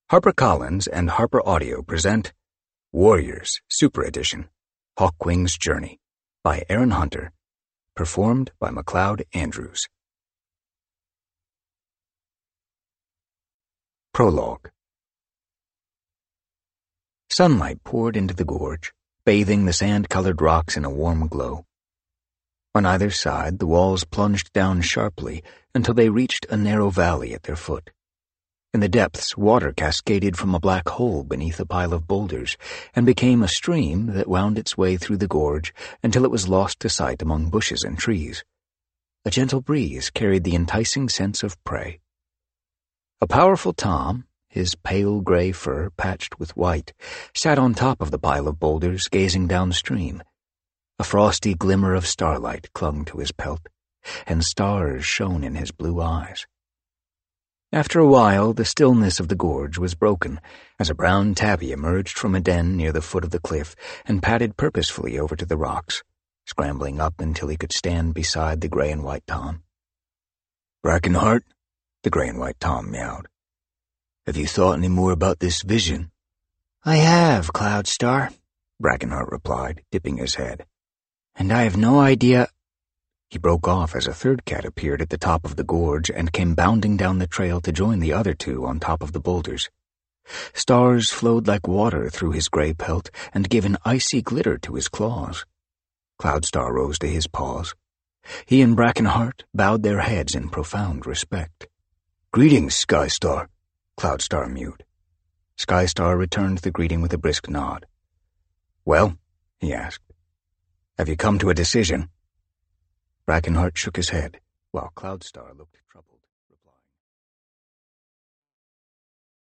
HarperCollins and Harper Audio present Warriors Super Edition, Hawkwing's Journey by Aaron Hunter, performed by MacLeod Andrews. Prologue. Sunlight poured into the gorge, bathing the sand-colored rocks in a warm glow. On either side, the walls plunged down sharply until they reached a narrow valley at their foot. In the depths, water cascaded from a black hole beneath a pile of boulders and became a stream that wound its way through the gorge until it was lost to sight among bushes and trees. A gentle breeze carried the enticing sense of prey. A powerful tom, his pale gray fur patched with white, sat on top of the pile of boulders gazing downstream. A frosty glimmer of starlight clung to his pelt, and stars shone in his blue eyes. After a while, the stillness of the gorge was broken as a brown tabby emerged from a den near the foot of the cliff and padded purposefully over to the rocks, scrambling up until he could stand beside the gray and white tom. "Brackenheart," the gray and white tom meowed. "Have you thought any more about this vision?" "I have, Cloudstar," Brackenheart replied, dipping his head. "And I have no idea—" He broke off as a third cat appeared at the top of the gorge and came bounding down the trail to join the other two on top of the boulders. Stars flowed like water through his gray pelt and gave an icy glitter to his claws. Cloudstar rose to his paws. He and Brackenheart bowed their heads in profound respect. "Greetings, Skystar," Cloudstar mewed. Skystar returned the greeting with a brisk nod. "Well," he asked, "have you come to a decision?" Brackenheart shook his head, while Cloudstar looked troubled.